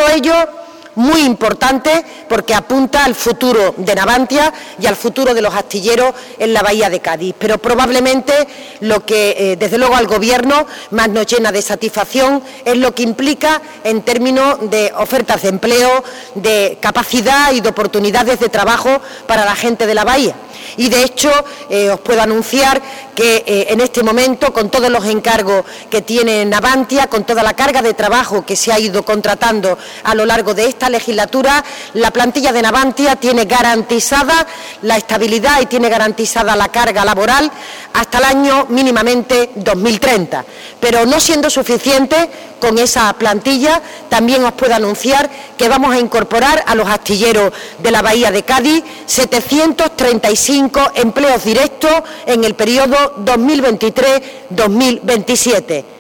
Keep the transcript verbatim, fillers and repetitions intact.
ello muy importante porque apunta al futuro de Navantia y al futuro de los astilleros en la bahía de Cádiz. Pero probablemente lo que, eh, desde luego, al Gobierno más nos llena de satisfacción es lo que implica en términos de ofertas de empleo, de capacidad y de oportunidades de trabajo para la gente de la bahía. Y, de hecho, eh, os puedo anunciar que eh, en este momento, con todos los encargos que tiene Navantia, con toda la carga de trabajo que se ha ido contratando a lo largo de esta legislatura, la plantilla de Navantia tiene garantizada la estabilidad y tiene garantizada la carga laboral hasta el año mínimamente dos mil treinta. Pero no siendo suficiente con esa plantilla, también os puedo anunciar que vamos a incorporar a los astilleros de la bahía de Cádiz setecientos treinta y cinco empleos directos en el periodo dos mil veintitrés dos mil veintisiete.